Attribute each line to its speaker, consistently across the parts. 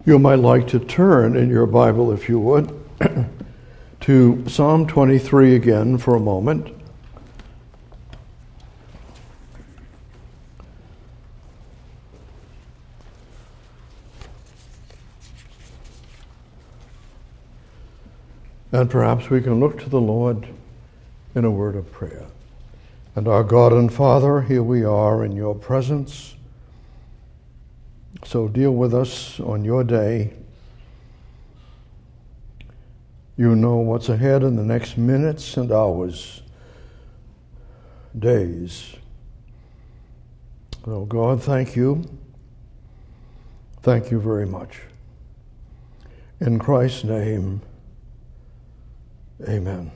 Speaker 1: You might like to turn in your Bible, if you would, to Psalm 23 again for a moment. And perhaps we can look to the Lord in a word of prayer. And our God and Father, here we are in your presence. So deal with us on your day. You know what's ahead in the next minutes and hours, days. So God, thank you. Thank you very much. In Christ's name, amen.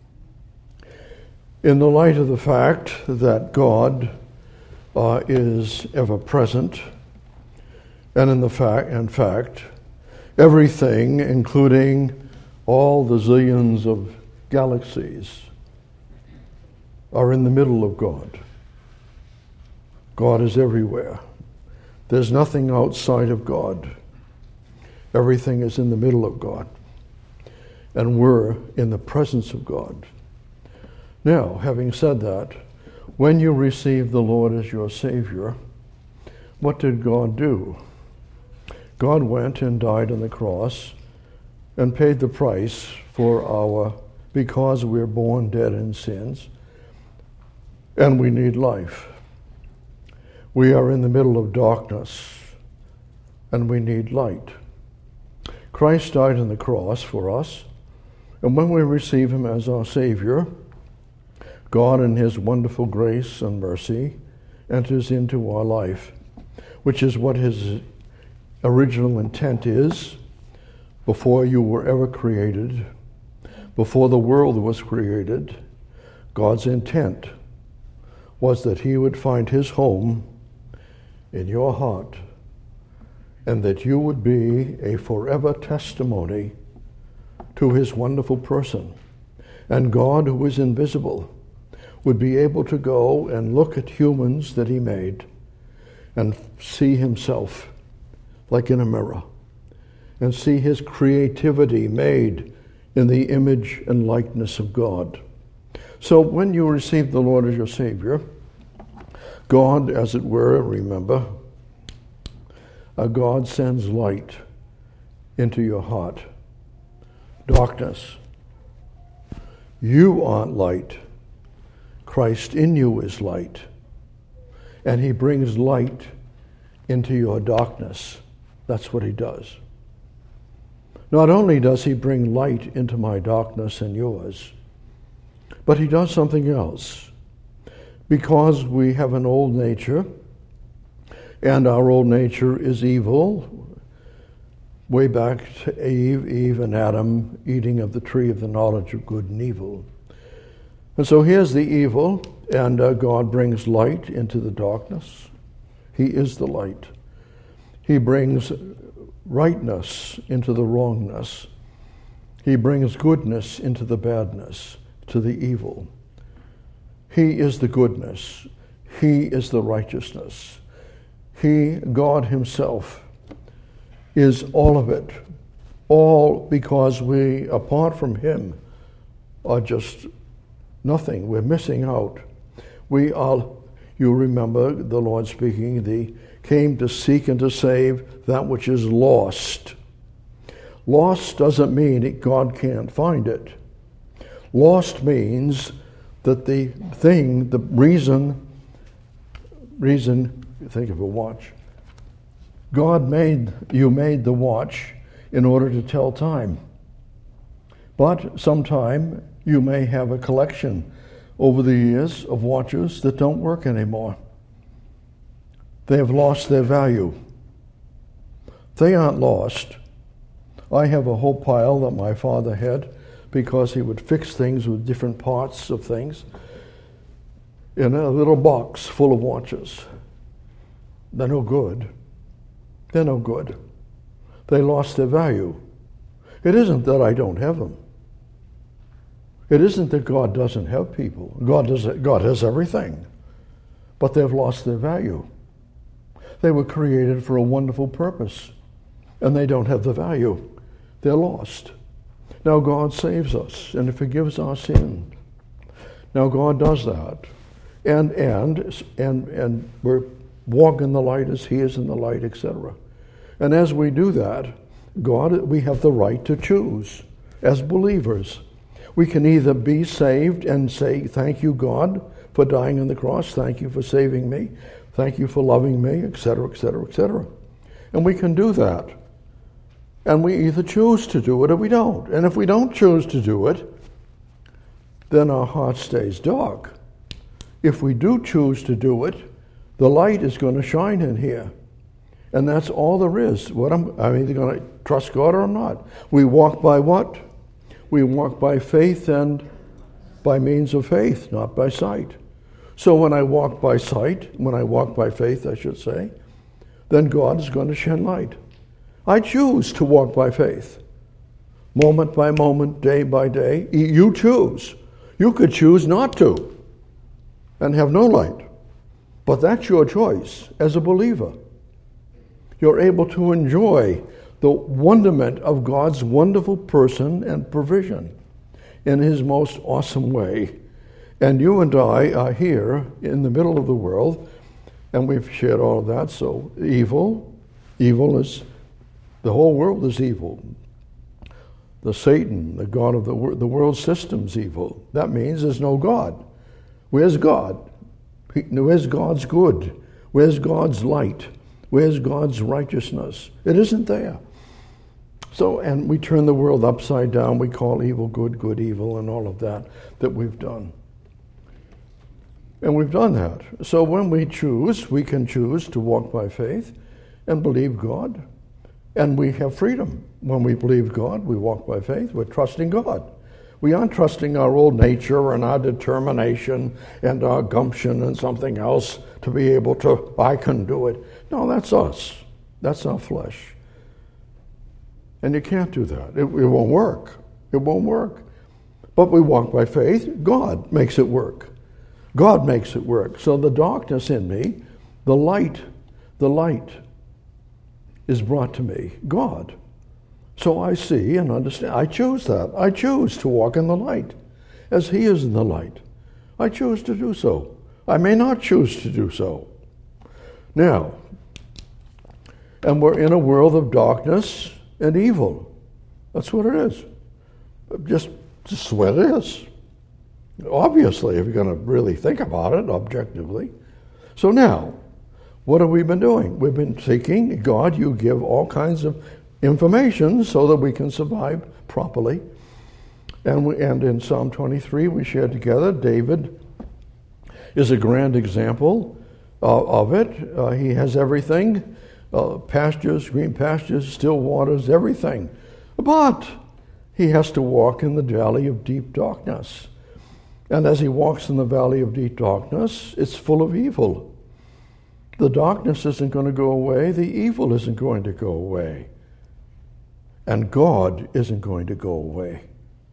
Speaker 1: In the light of the fact that God is ever present, and in fact, everything, including all the zillions of galaxies, are in the middle of God. God is everywhere. There's nothing outside of God. Everything is in the middle of God. And we're in the presence of God. Now, having said that, when you receive the Lord as your Savior, what did God do? God went and died on the cross and paid the price for because we're born dead in sins and we need life. We are in the middle of darkness and we need light. Christ died on the cross for us, and when we receive him as our Savior, God in his wonderful grace and mercy enters into our life, which is what his original intent is before you were ever created, before the world was created. God's intent was that he would find his home in your heart and that you would be a forever testimony to his wonderful person. And God, who is invisible, would be able to go and look at humans that he made and see himself like in a mirror, and see his creativity made in the image and likeness of God. So when you receive the Lord as your Savior, God, as it were, remember, God sends light into your heart. Darkness. You aren't light. Christ in you is light. And he brings light into your darkness. That's what he does. Not only does he bring light into my darkness and yours, but he does something else. Because we have an old nature, and our old nature is evil, way back to Eve and Adam eating of the tree of the knowledge of good and evil. And so here's the evil, and God brings light into the darkness. He is the light. He brings rightness into the wrongness. He brings goodness into the badness, to the evil. He is the goodness. He is the righteousness. He, God himself, is all of it. All because we, apart from him, are just nothing. We're missing out. We are, you remember the Lord speaking, came to seek and to save that which is lost. Lost doesn't mean God can't find it. Lost means that the reason, think of a watch. You made the watch in order to tell time. But sometime you may have a collection over the years of watches that don't work anymore. They have lost their value. They aren't lost. I have a whole pile that my father had because he would fix things with different parts of things in a little box full of watches. They're no good. They're no good. They lost their value. It isn't that I don't have them. It isn't that God doesn't have people. God has everything. But they've lost their value. They were created for a wonderful purpose. and they don't have the value. They're lost. Now God saves us and He forgives our sin. Now God does that. And we're walking in the light as He is in the light, etc. And as we do that, we have the right to choose as believers. We can either be saved and say, thank you, God, for dying on the cross. Thank you for saving me. Thank you for loving me, etc., etc., etc. And we can do that. And we either choose to do it or we don't. And if we don't choose to do it, then our heart stays dark. If we do choose to do it, the light is going to shine in here. And that's all there is. I'm either going to trust God or I'm not. We walk by what? We walk by faith and by means of faith, not by sight. So when I walk by faith, I should say, then God is going to shed light. I choose to walk by faith. Moment by moment, day by day. You choose. You could choose not to and have no light. But that's your choice as a believer. You're able to enjoy the wonderment of God's wonderful person and provision in His most awesome way. And you and I are here in the middle of the world, and we've shared all of that. So evil is, the whole world is evil. The Satan, the God of the world system's evil. That means there's no God. Where's God? Where's God's good? Where's God's light? Where's God's righteousness? It isn't there. So, and we turn the world upside down. We call evil good, good evil, and all of that we've done. And we've done that. So when we can choose to walk by faith and believe God. And we have freedom. When we believe God, we walk by faith. We're trusting God. We aren't trusting our old nature and our determination and our gumption and something else to be able to, I can do it. No, that's us. That's our flesh. And you can't do that. It won't work. It won't work. But we walk by faith. God makes it work. God makes it work. So the darkness in me, the light is brought to me, God. So I see and understand. I choose that. I choose to walk in the light as He is in the light. I choose to do so. I may not choose to do so. Now, and we're in a world of darkness and evil. That's what it is. Just the way it is. Obviously, if you're going to really think about it objectively. So now, what have we been doing? We've been seeking God. You give all kinds of information so that we can survive properly. And in Psalm 23 we shared together, David is a grand example of it. He has everything, pastures, green pastures, still waters, everything. But he has to walk in the valley of deep darkness. And as he walks in the valley of deep darkness, it's full of evil. The darkness isn't going to go away. The evil isn't going to go away. And God isn't going to go away.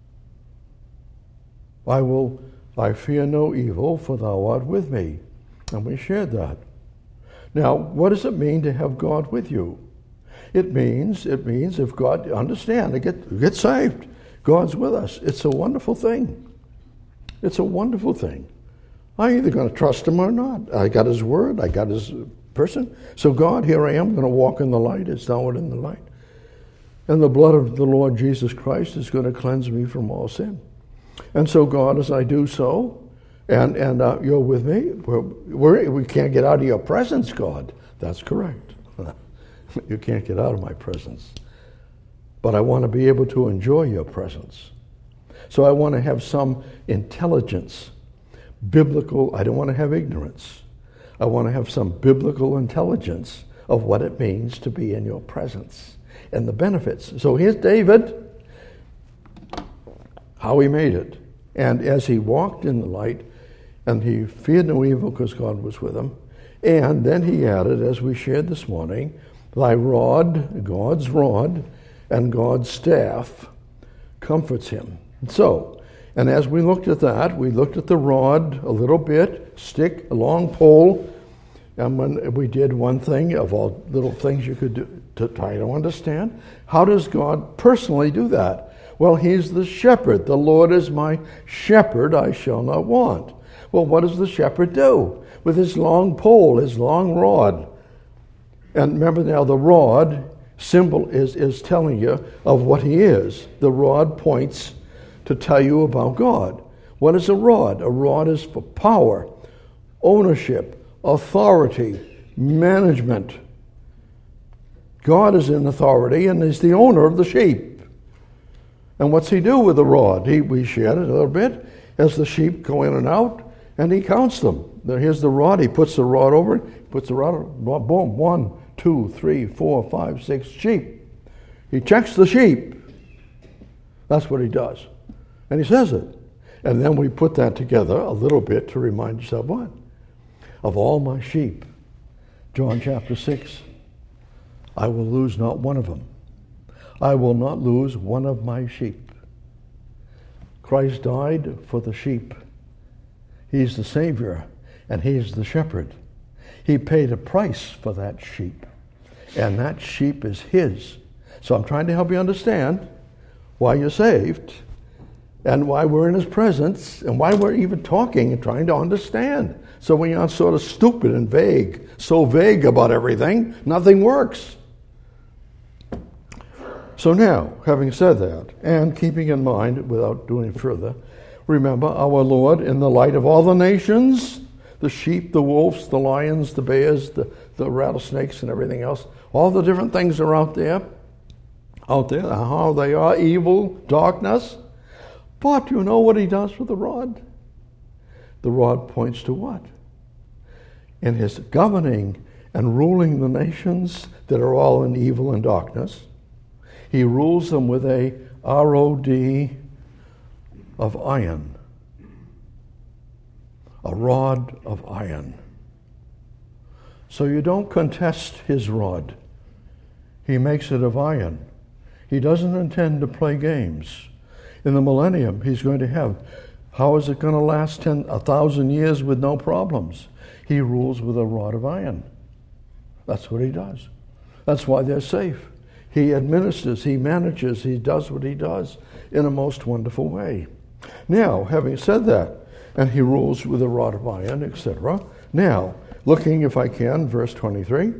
Speaker 1: I fear no evil, for thou art with me. And we shared that. Now, what does it mean to have God with you? It means if God, understand, to get saved, God's with us. It's a wonderful thing. It's a wonderful thing. I'm either going to trust Him or not. I got His word. I got His person. So God, here I am, going to walk in the light. It's downward in the light. And the blood of the Lord Jesus Christ is going to cleanse me from all sin. And so God, as I do so, and you're with me, we can't get out of your presence, God. That's correct. You can't get out of my presence. But I want to be able to enjoy your presence. So I want to have some intelligence, biblical. I don't want to have ignorance. I want to have some biblical intelligence of what it means to be in your presence and the benefits. So here's David, how he made it. And as he walked in the light, and he feared no evil because God was with him, and then he added, as we shared this morning, thy rod, God's rod, and God's staff comforts him. So, and as we looked at that, we looked at the rod a little bit, stick, a long pole, And when we did one thing of all little things you could do to try to understand, how does God personally do that? Well, he's the shepherd. The Lord is my shepherd, I shall not want. Well, what does the shepherd do? With his long pole, his long rod. And remember now, the rod symbol is telling you of what he is. The rod points to tell you about God. What is a rod? A rod is for power, ownership, authority, management. God is in authority and is the owner of the sheep. And what's he do with the rod? We shared it a little bit as the sheep go in and out, and he counts them. Here's the rod. He puts the rod over it, puts the rod, boom, 1, 2, 3, 4, 5, 6 sheep. He checks the sheep. That's what he does. And he says it. And then we put that together a little bit to remind yourself what? Of all my sheep, John chapter 6, I will lose not one of them. I will not lose one of my sheep. Christ died for the sheep. He's the Savior, and he's the shepherd. He paid a price for that sheep, and that sheep is his. So I'm trying to help you understand why you're saved, and why we're in his presence, and why we're even talking and trying to understand. So when you're not sort of stupid and vague, so vague about everything, nothing works. So now, having said that, and keeping in mind, without doing further, remember our Lord in the light of all the nations, the sheep, the wolves, the lions, the bears, the rattlesnakes, and everything else, all the different things are out there, how they are, evil, darkness. But you know what he does with the rod? The rod points to what? In his governing and ruling the nations that are all in evil and darkness, he rules them with a rod of iron. A rod of iron. So you don't contest his rod. He makes it of iron. He doesn't intend to play games. In the millennium, he's going to have, how is it going to last 1,000 years with no problems? He rules with a rod of iron. That's what he does. That's why they're safe. He administers, he manages, he does what he does in a most wonderful way. Now, having said that, and he rules with a rod of iron, etc. Now, looking, if I can, verse 23,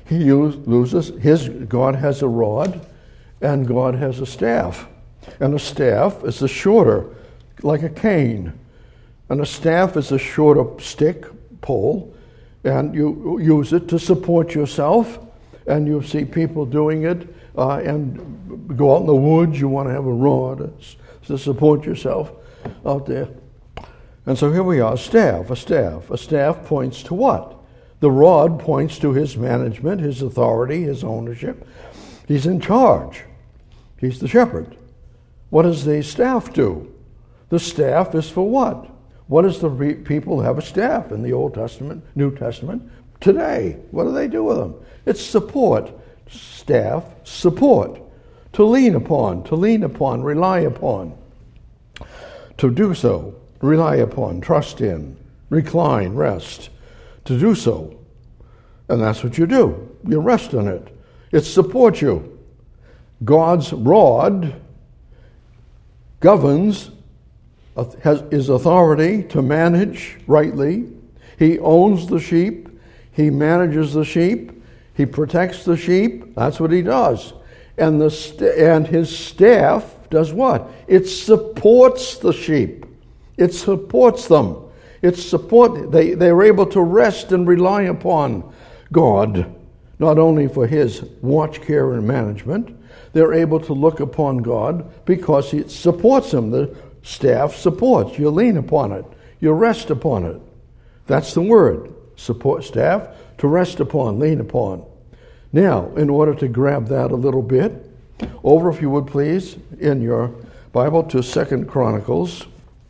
Speaker 1: God has a rod, and God has a staff. And a staff is a shorter, like a cane. And a staff is a shorter stick, pole, and you use it to support yourself. And you see people doing it, and go out in the woods, you want to have a rod to support yourself out there. And so here we are, a staff. A staff points to what? The rod points to his management, his authority, his ownership. He's in charge. He's the shepherd. What does the staff do? The staff is for what? What does the people have a staff in the Old Testament, New Testament? Today, what do they do with them? It's support. Staff, support. To lean upon, rely upon. To do so, rely upon, trust in, recline, rest. To do so. And that's what you do. You rest on it. It supports you. God's rod governs, his authority to manage rightly. He owns the sheep. He manages the sheep. He protects the sheep. That's what he does. And his staff does what? It supports the sheep. It supports them. They're able to rest and rely upon God, not only for his watch, care, and management. They're able to look upon God because it supports them. The staff supports. You lean upon it. You rest upon it. That's the word. Support staff, to rest upon, lean upon. Now, in order to grab that a little bit, over, if you would please, in your Bible to 2 Chronicles.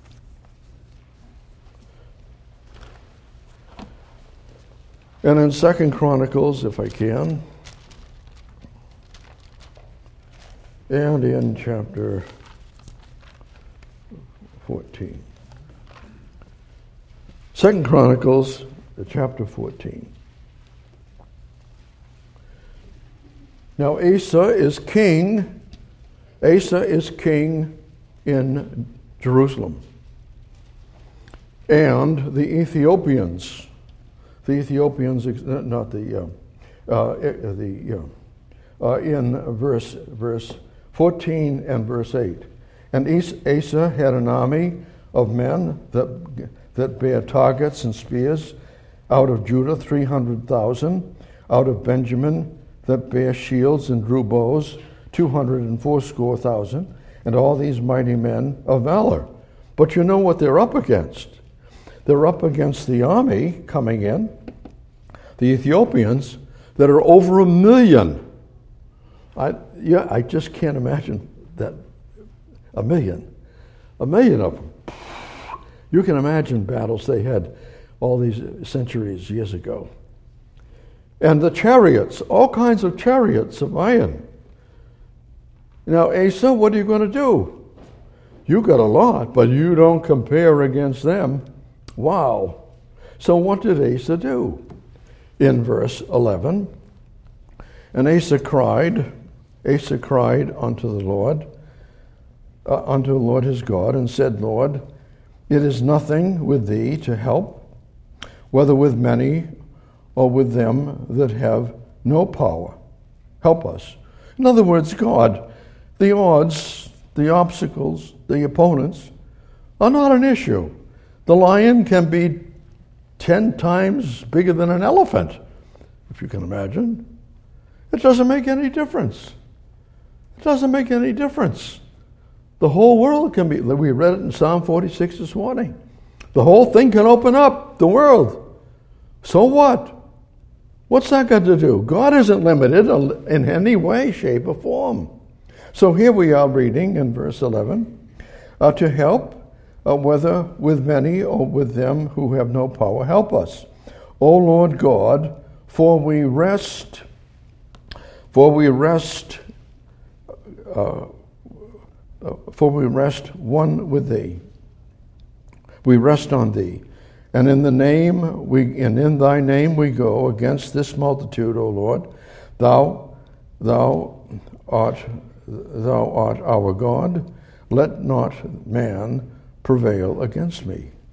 Speaker 1: And in 2 Chronicles, if I can, and in chapter 14. 2 Chronicles, chapter 14. Now Asa is king. Asa is king in Jerusalem. And the Ethiopians, in verse 14 and verse 8. And Asa had an army of men that bare targets and spears, out of Judah 300,000, out of Benjamin that bare shields and drew bows 280,000, and all these mighty men of valor. But you know what they're up against? They're up against the army coming in, the Ethiopians, that are over 1 million. I just can't imagine that. 1 million of them. You can imagine battles they had all these years ago. And the chariots, all kinds of chariots of iron. Now, Asa, what are you going to do? You got a lot, but you don't compare against them. Wow. So what did Asa do? In verse 11, and Asa cried unto the Lord his God, and said, Lord, it is nothing with thee to help, whether with many or with them that have no power. Help us. In other words, God, the odds, the obstacles, the opponents are not an issue. The lion can be 10 times bigger than an elephant, if you can imagine. It doesn't make any difference. It doesn't make any difference. The whole world can be, we read it in Psalm 46 this morning. The whole thing can open up, the world. So what? What's that got to do? God isn't limited in any way, shape, or form. So here we are reading in verse 11, to help, whether with many or with them who have no power, help us. O Lord God, for we rest one with thee. We rest on thee. And in thy name we go against this multitude, O Lord. Thou art our God. Let not man prevail against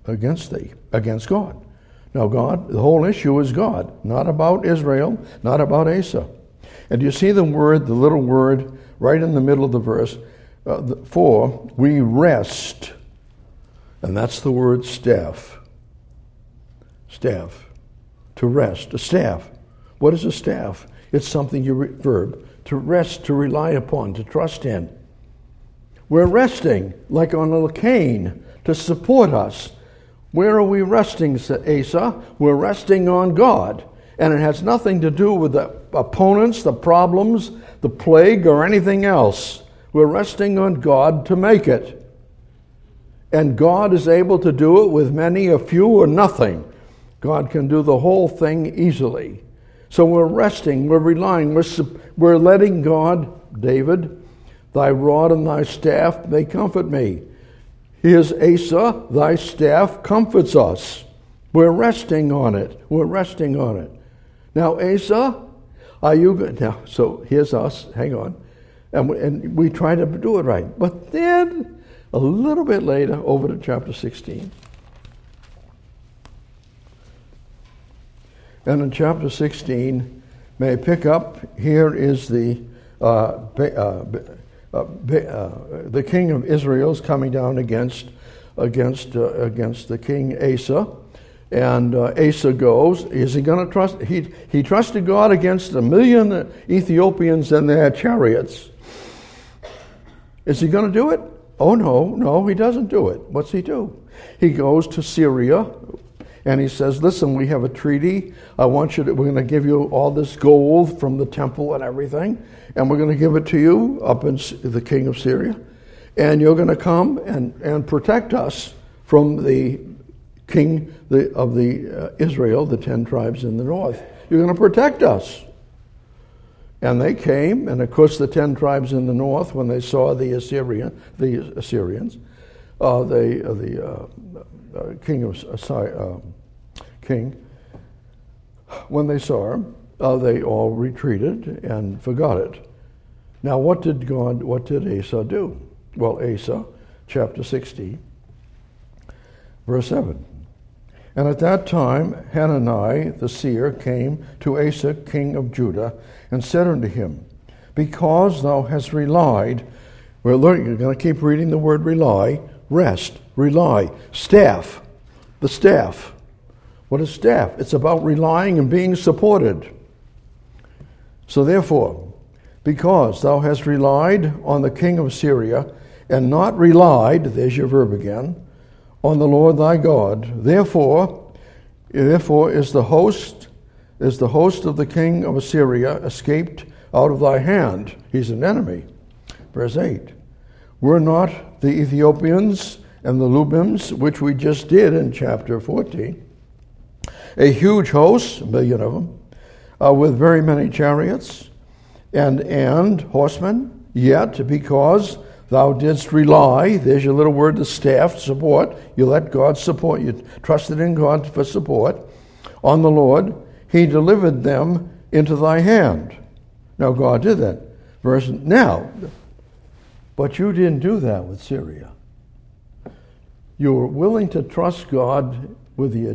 Speaker 1: God. Now God, the whole issue is God, not about Israel, not about Asa. And you see the little word right in the middle of the verse, for we rest, and that's the word staff. Staff. To rest. A staff. What is a staff? It's something verb. To rest, to rely upon, to trust in. We're resting like on a cane to support us. Where are we resting, Asa? We're resting on God. And it has nothing to do with the opponents, the problems, the plague, or anything else. We're resting on God to make it. And God is able to do it with many, a few, or nothing. God can do the whole thing easily. So we're resting, we're relying, we're letting God, David, thy rod and thy staff, they comfort me. Here's Asa, thy staff comforts us. We're resting on it. We're resting on it. Now, Asa, are you good? Now, so here's us. Hang on. And we try to do it right. But then, a little bit later, over to chapter 16. And in chapter 16, may I pick up, here is the king of Israel's coming down against the king Asa. And Asa goes. Is he going to trust? He trusted God against 1 million Ethiopians and their chariots. Is he going to do it? Oh, no, he doesn't do it. What's he do? He goes to Syria, and he says, listen, we have a treaty. We're going to give you all this gold from the temple and everything, and we're going to give it to you, up in the king of Syria, and you're going to come and protect us from the king of Israel, the 10 tribes in the north. You're going to protect us. And they came, and of course the 10 tribes in the north, when they saw the Assyrians, when they saw him, they all retreated and forgot it. Now, what did Asa do? Well, Asa, chapter 60, verse 7. And at that time Hanani the seer came to Asa king of Judah and said unto him, because thou hast relied, you're going to keep reading the word rely, rest, rely, staff, the staff. What is staff? It's about relying and being supported. So therefore, because thou hast relied on the king of Syria and not relied, there's your verb again, on the Lord thy God, therefore is the host of the king of Assyria escaped out of thy hand. He's an enemy. Verse 8. Were not the Ethiopians and the Lubims, which we just did in chapter 14, a huge host, 1 million of them, with very many chariots and horsemen? Yet because thou didst rely, there's your little word, the staff, support, you let God support, you trusted in God for support, on the Lord, he delivered them into thy hand. Now God did that. But you didn't do that with Syria. You were willing to trust God with the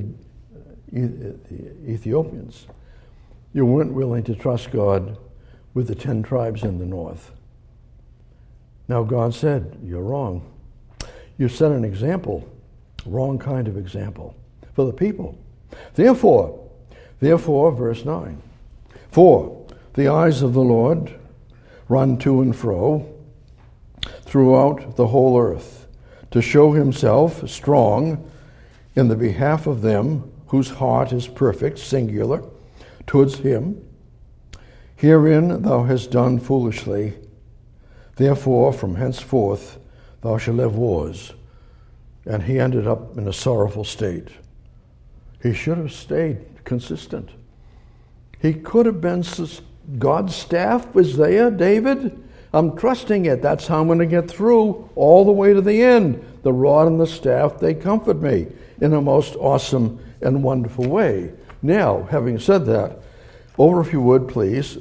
Speaker 1: Ethiopians. You weren't willing to trust God with the 10 tribes in the north. Now God said, you're wrong. You set an example, wrong kind of example, for the people. Therefore, verse 9, for the eyes of the Lord run to and fro throughout the whole earth, to show himself strong in the behalf of them whose heart is perfect, singular, towards him. Herein thou hast done foolishly. Therefore, from henceforth thou shalt have wars. And he ended up in a sorrowful state. He should have stayed consistent. He could have been, God's staff was there, David. I'm trusting it. That's how I'm going to get through all the way to the end. The rod and the staff, they comfort me in a most awesome and wonderful way. Now, having said that, over, if you would, please,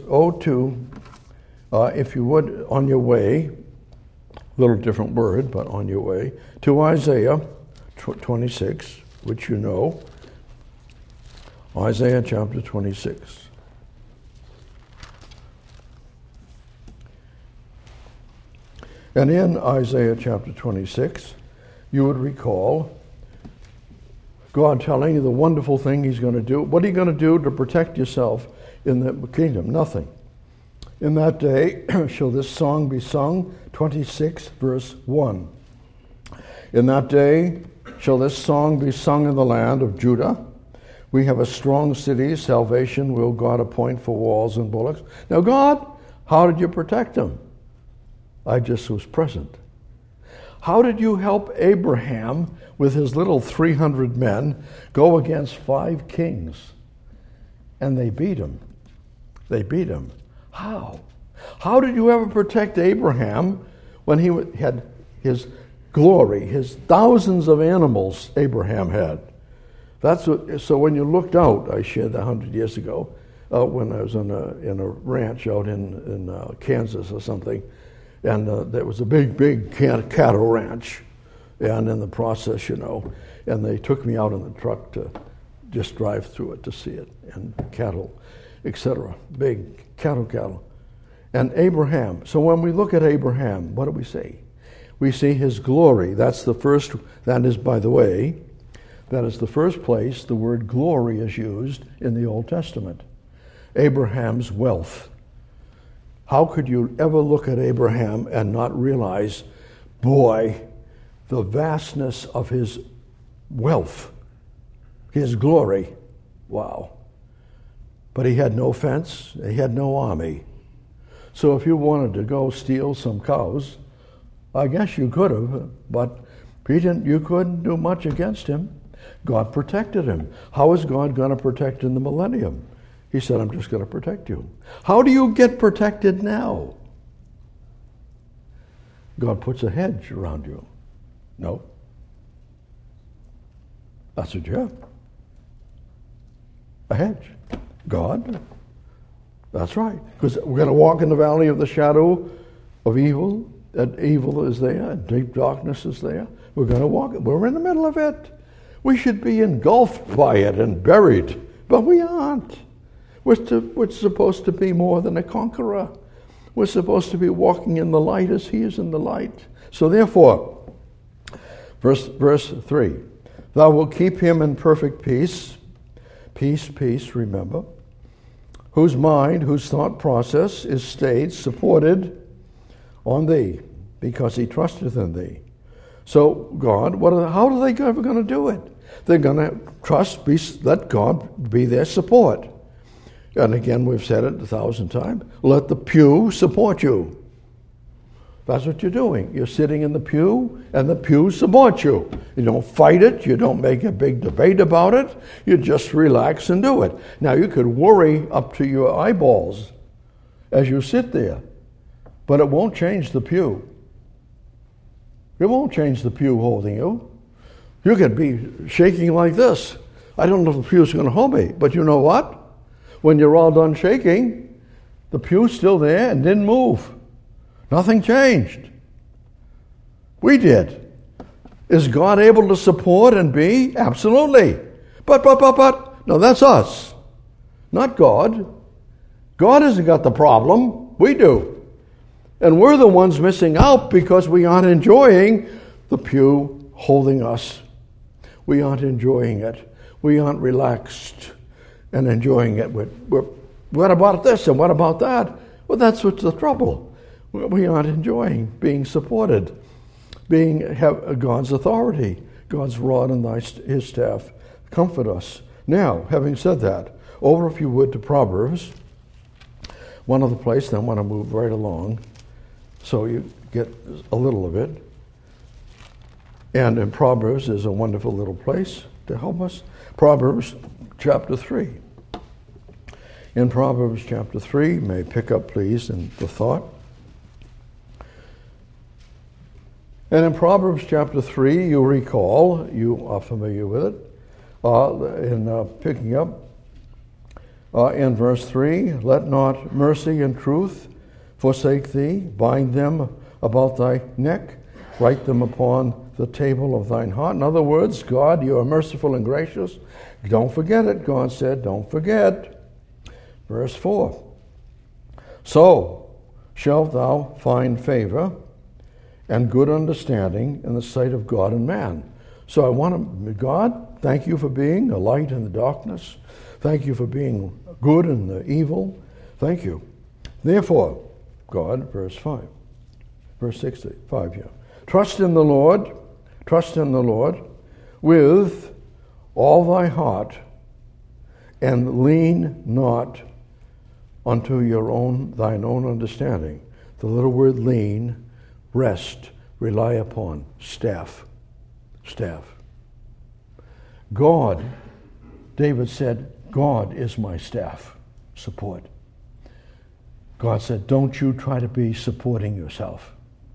Speaker 1: if you would, on your way, a little different word, but on your way, to Isaiah 26, which you know. Isaiah chapter 26. And in Isaiah chapter 26, you would recall God telling you the wonderful thing he's going to do. What are you going to do to protect yourself in the kingdom? Nothing. In that day shall this song be sung, 26 verse 1. In that day shall this song be sung in the land of Judah. We have a strong city, salvation will God appoint for walls and bullocks. Now God, how did you protect them? I just was present. How did you help Abraham with his little 300 men go against 5 kings? And they beat him. They beat him. How? How did you ever protect Abraham when he had his glory, his thousands of animals Abraham had? So when you looked out, I shared that 100 years ago, when I was in a ranch out in Kansas or something, and there was a big cattle ranch, and in the process, and they took me out in the truck to just drive through it to see it, and cattle, etc. Big cattle. And Abraham. So when we look at Abraham, what do we see? We see his glory. That is, by the way, that is the first place the word glory is used in the Old Testament. Abraham's wealth. How could you ever look at Abraham and not realize, boy, the vastness of his wealth, his glory? Wow. But he had no fence, he had no army. So if you wanted to go steal some cows, I guess you could have, but you couldn't do much against him. God protected him. How is God going to protect in the millennium? He said, I'm just going to protect you. How do you get protected now? God puts a hedge around you. No. That's what you have. A hedge. God. That's right. Because we're going to walk in the valley of the shadow of evil. That evil is there, and deep darkness is there. We're going to walk. We're in the middle of it. We should be engulfed by it and buried, but we aren't. We're supposed to be more than a conqueror. We're supposed to be walking in the light as he is in the light. So therefore, verse 3, thou wilt keep him in perfect peace, peace, remember, whose mind, whose thought process is stayed, supported on thee, because he trusteth in thee. So God, how are they ever going to do it? They're going to let God be their support. And again, we've said it 1,000 times. Let the pew support you. That's what you're doing. You're sitting in the pew, and the pew supports you. You don't fight it. You don't make a big debate about it. You just relax and do it. Now, you could worry up to your eyeballs as you sit there, but it won't change the pew. It won't change the pew holding you. You could be shaking like this. I don't know if the pew's going to hold me, but you know what? When you're all done shaking, the pew's still there and didn't move. Nothing changed. We did. Is God able to support and be? Absolutely. But. No, that's us. Not God. God hasn't got the problem. We do. And we're the ones missing out because we aren't enjoying the pew holding us. We aren't enjoying it. We aren't relaxed and enjoying it. What about this and what about that? Well, that's what's the trouble. We aren't enjoying being supported, have God's authority, God's rod and his staff comfort us. Now, having said that, over if you would to Proverbs, one other place, then I want to move right along so you get a little of it. And in Proverbs is a wonderful little place to help us. Proverbs chapter 3. In Proverbs chapter 3, may pick up please in the thought. And in Proverbs chapter 3, you recall, you are familiar with it, in picking up, in verse 3, let not mercy and truth forsake thee, bind them about thy neck, write them upon the table of thine heart. In other words, God, you are merciful and gracious. Don't forget it, God said, don't forget. Verse 4, so shalt thou find favor and good understanding in the sight of God and man. So I want to, God, thank you for being a light in the darkness. Thank you for being good in the evil. Thank you. Therefore, God, verse 5, verse 65 here. Trust in the Lord with all thy heart, and lean not unto thine own understanding. The little word lean, rest, rely upon, staff. God, David said, God is my staff, support. God said, don't you try to be supporting yourself.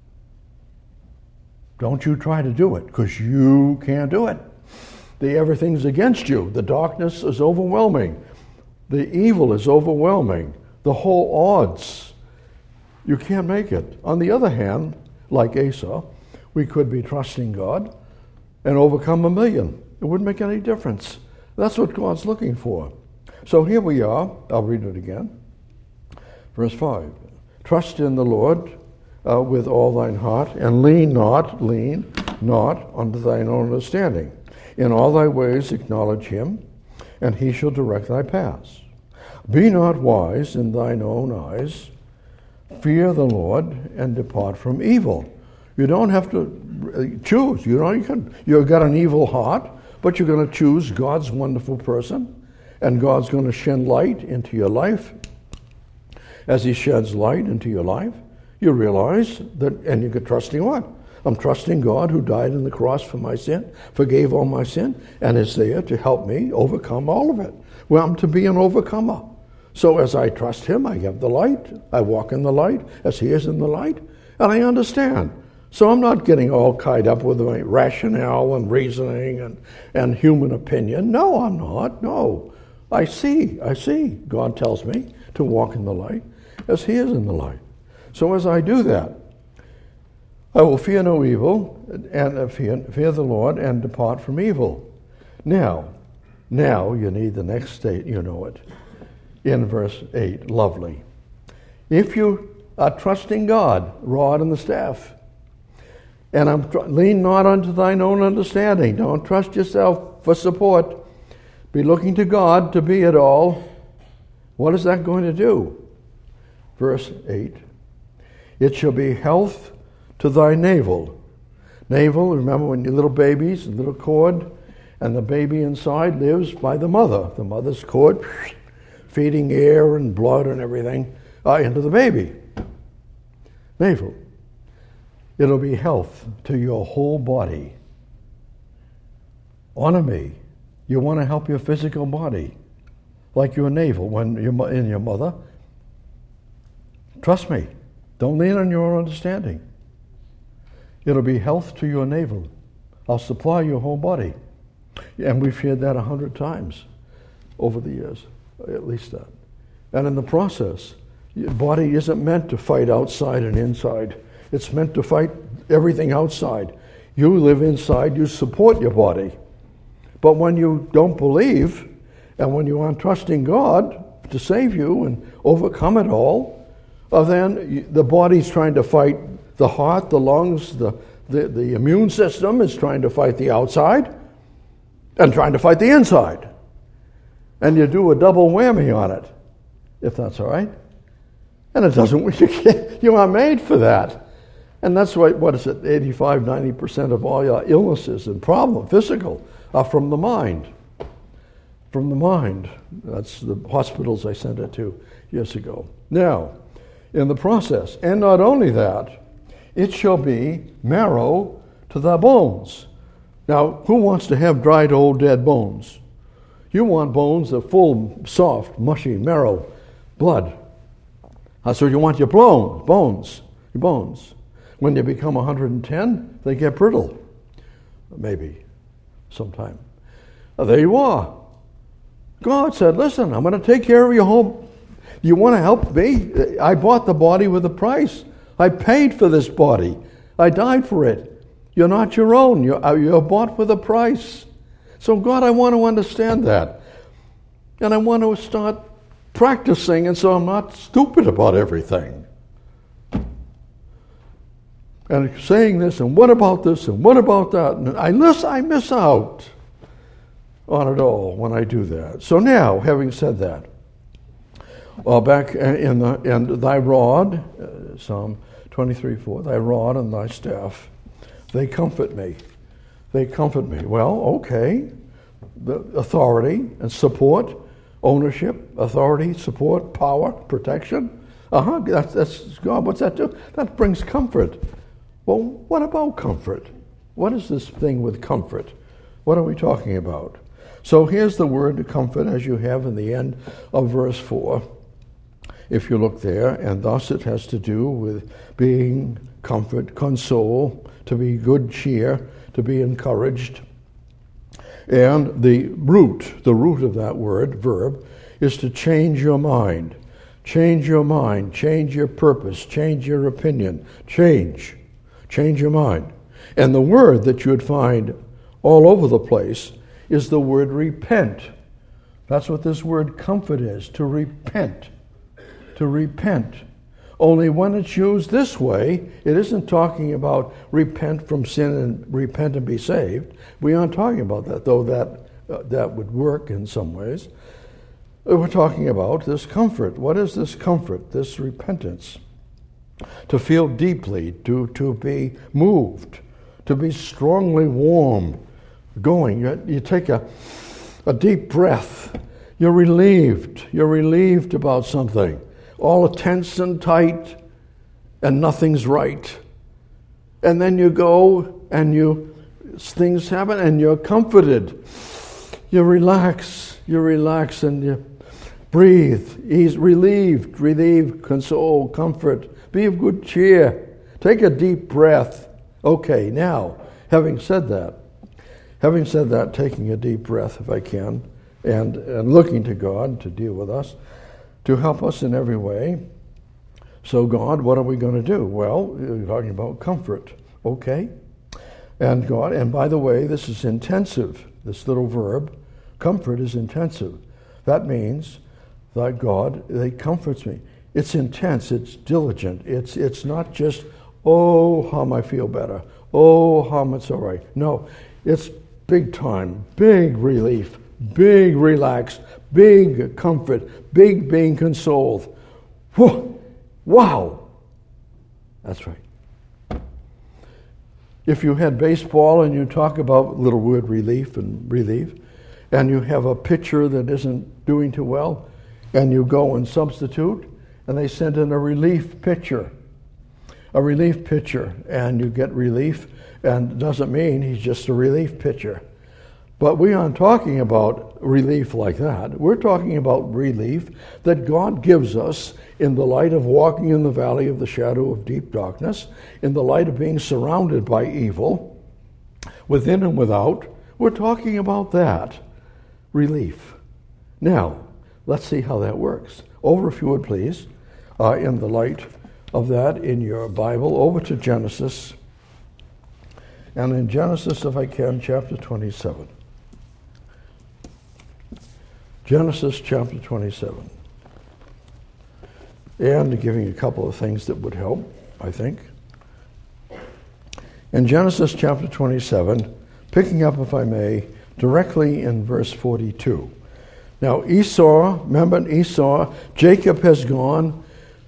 Speaker 1: Don't you try to do it, because you can't do it. Everything's against you. The darkness is overwhelming. The evil is overwhelming. The whole odds. You can't make it. On the other hand, like Asa, we could be trusting God and overcome 1,000,000. It wouldn't make any difference. That's what God's looking for. So here we are. I'll read it again. Verse 5. Trust in the Lord with all thine heart, and lean not unto thine own understanding. In all thy ways acknowledge him, and he shall direct thy paths. Be not wise in thine own eyes. Fear the Lord, and depart from evil. You don't have to choose. You've got an evil heart, but you're going to choose God's wonderful person, and God's going to shed light into your life. As he sheds light into your life, you realize that, and you can trusting what? I'm trusting God who died on the cross for my sin, forgave all my sin, and is there to help me overcome all of it. Well, I'm to be an overcomer. So as I trust him, I have the light. I walk in the light as he is in the light, and I understand. So I'm not getting all tied up with my rationale and reasoning and human opinion. No, I'm not. No. I see. God tells me to walk in the light as he is in the light. So as I do that, I will fear no evil, and fear the Lord, and depart from evil. Now you need the next state, you know it. In verse 8, lovely. If you are trusting God, rod and the staff, and lean not unto thine own understanding. Don't trust yourself for support. Be looking to God to be it all. What is that going to do? Verse 8. It shall be health to thy navel. Navel, remember when you're little babies, a little cord, and the baby inside lives by the mother. The mother's cord, feeding air and blood and everything into the baby. Navel. It'll be health to your whole body. Honor me. You want to help your physical body, like your navel when you're in your mother. Trust me. Don't lean on your own understanding. It'll be health to your navel. I'll supply your whole body. And we've shared that 100 times over the years, at least that. And in the process, your body isn't meant to fight outside and inside. It's meant to fight everything outside. You live inside, you support your body. But when you don't believe, and when you aren't trusting God to save you and overcome it all, then the body's trying to fight the heart, the lungs, the immune system is trying to fight the outside and trying to fight the inside. And you do a double whammy on it, if that's all right. And it doesn't, you aren't made for that. And that's why, 85-90% of all your illnesses and problems, physical, are from the mind. From the mind. That's the hospitals I sent it to years ago. Now, in the process, and not only that, it shall be marrow to thy bones. Now, who wants to have dried, old, dead bones? You want bones that are full, soft, mushy, marrow, blood. So you want your bones. When you become 110, they get brittle. Maybe sometime. There you are. God said, listen, I'm going to take care of your whole. You want to help me? I bought the body with a price. I paid for this body. I died for it. You're not your own. You're bought with a price. So God, I want to understand that. And I want to start practicing, and so I'm not stupid about everything. And saying this, and what about this, and what about that? And I miss out on it all when I do that. So now, having said that, back in thy rod, Psalm 23:4, thy rod and thy staff, they comfort me. They comfort me. Well, okay. The authority and support, ownership, authority, support, power, protection. That's God. What's that do? That brings comfort. Well, what about comfort? What is this thing with comfort? What are we talking about? So here's the word comfort as you have in the end of verse 4. If you look there, and thus it has to do with being comfort, console, to be good cheer, to be encouraged. And the root of that word, verb, is to change your mind. Change your mind, change your purpose, change your opinion, change your mind. And the word that you would find all over the place is the word repent. That's what this word comfort is, to repent. To repent. Only when it's used this way, it isn't talking about repent from sin and repent and be saved. We aren't talking about that, though that would work in some ways. We're talking about this comfort. What is this comfort, this repentance? To feel deeply, to be moved, to be strongly warm, going. You take a deep breath. You're relieved about something. All tense and tight, and nothing's right. And then you go, and things happen, and you're comforted. You relax, and you breathe. He's relieved, console, comfort. Be of good cheer. Take a deep breath. Okay, now, having said that, taking a deep breath if I can, and looking to God to deal with us, to help us in every way. So God, what are we going to do? Well, you're talking about comfort, okay? And God, and by the way, this is intensive. This little verb, comfort, is intensive. That means that God, He comforts me. It's intense, it's diligent. It's not just, oh, how I feel better. Oh, how it's all right. No, it's big time, big relief, big relax, big comfort, big being consoled. Whew. Wow! That's right. If you had baseball and you talk about little word relief, and you have a pitcher that isn't doing too well, and you go and substitute, and they send in a relief pitcher, and you get relief, and it doesn't mean he's just a relief pitcher. But we aren't talking about relief like that. We're talking about relief that God gives us in the light of walking in the valley of the shadow of deep darkness, in the light of being surrounded by evil, within and without. We're talking about that relief. Now, let's see how that works. Over, if you would please, in the light of that in your Bible, over to Genesis. And in Genesis, if I can, chapter 27. Genesis chapter 27. And giving a couple of things that would help, I think. In Genesis chapter 27, picking up, if I may, directly in verse 42. Now Esau, remember Esau, Jacob has gone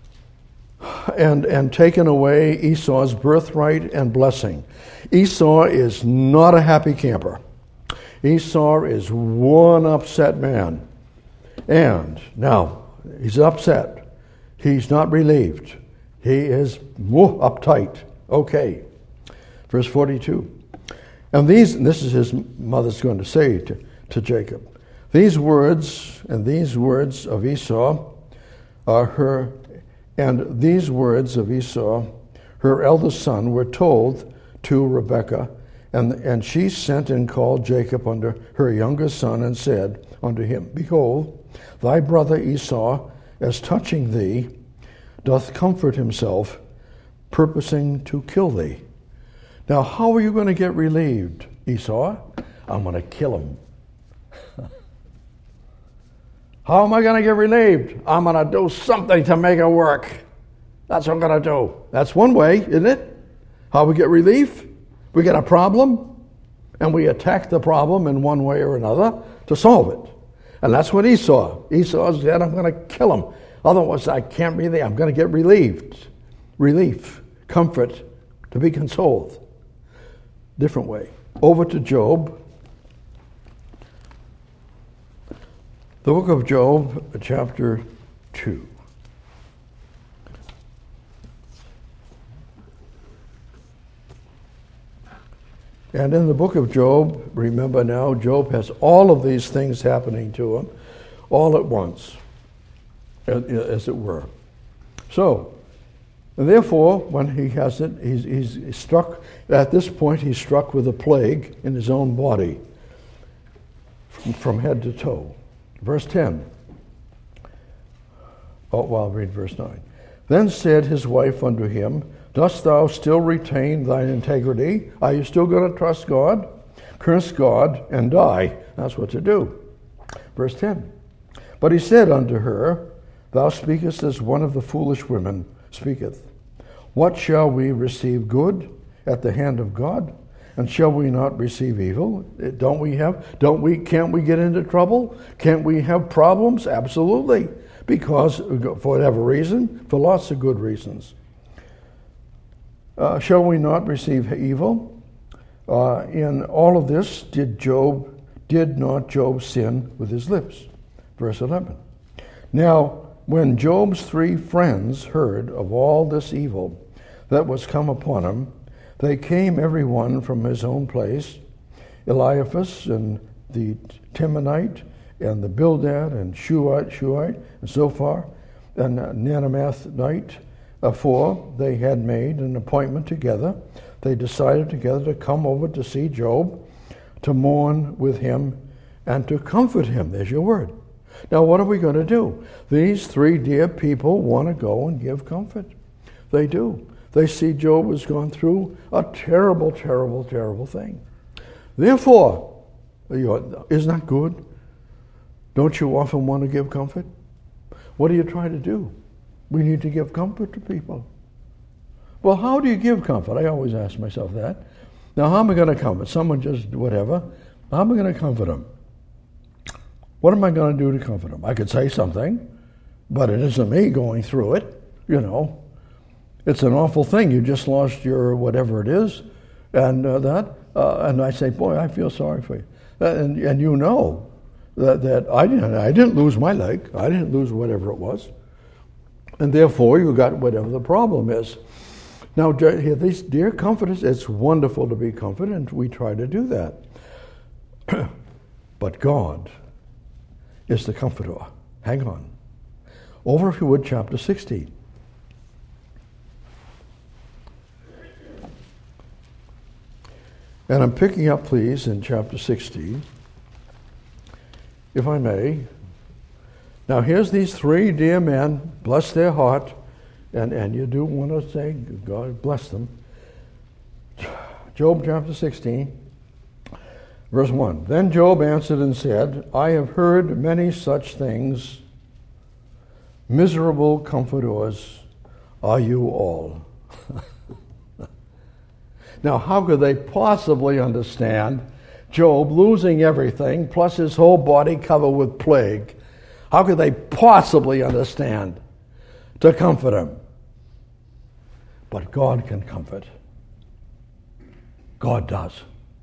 Speaker 1: and taken away Esau's birthright and blessing. Esau is not a happy camper. Esau is one upset man. And now, he's upset. He's not relieved. He is uptight. Okay. Verse 42. And this is his mother's going to say to Jacob. These words of Esau are her, and these words of Esau, her eldest son, were told to Rebekah, and she sent and called Jacob unto her youngest son, and said unto him, Behold, thy brother Esau, as touching thee, doth comfort himself, purposing to kill thee. Now, how are you going to get relieved, Esau? I'm going to kill him. How am I going to get relieved? I'm going to do something to make it work. That's what I'm going to do. That's one way, isn't it? How we get relief? We get a problem, and we attack the problem in one way or another to solve it. And that's what Esau said, I'm going to kill him. Otherwise, I can't really, I'm going to get relieved. Relief, comfort, to be consoled. Different way. Over to Job. The book of Job, chapter 2. And in the book of Job, remember now, Job has all of these things happening to him all at once, as it were. So, therefore, when he has it, he's struck, at this point, he's struck with a plague in his own body from head to toe. Verse 10. I'll read verse 9. Then said his wife unto him, Dost thou still retain thine integrity? Are you still going to trust God? Curse God and die. That's what to do. Verse 10. But he said unto her, Thou speakest as one of the foolish women speaketh. What shall we receive good at the hand of God? And shall we not receive evil? Can't we get into trouble? Can't we have problems? Absolutely. Because, for whatever reason, for lots of good reasons. Shall we not receive evil? In all of this, did not Job sin with his lips? Verse 11. Now, when Job's 3 friends heard of all this evil that was come upon him, they came every one from his own place, Eliphaz and the Temanite, and the Bildad and Shuhite, and so far, and Nanamathite. For they had made an appointment together. They decided together to come over to see Job, to mourn with him, and to comfort him. There's your word. Now, what are we going to do? These three dear people want to go and give comfort. They do. They see Job has gone through a terrible, terrible, terrible thing. Therefore, isn't that good? Don't you often want to give comfort? What do you try to do? We need to give comfort to people. Well, how do you give comfort? I always ask myself that. Now, how am I going to comfort? Someone just whatever. How am I going to comfort them? What am I going to do to comfort them? I could say something, but it isn't me going through it, It's an awful thing. You just lost your whatever it is, and and I say, boy, I feel sorry for you. And you know that I didn't lose my leg. I didn't lose whatever it was. And therefore, you got whatever the problem is. Now, these dear comforters, it's wonderful to be comforted, and we try to do that. But God is the comforter. Hang on. Over, if you would, chapter 16. And I'm picking up, please, in chapter 16, if I may. Now, here's these three dear men, bless their heart, and you do want to say, God bless them. Job chapter 16, verse 1. Then Job answered and said, I have heard many such things. Miserable comforters are you all. Now, how could they possibly understand Job losing everything, plus his whole body covered with plague? How could they possibly understand to comfort him? But God can comfort. God does.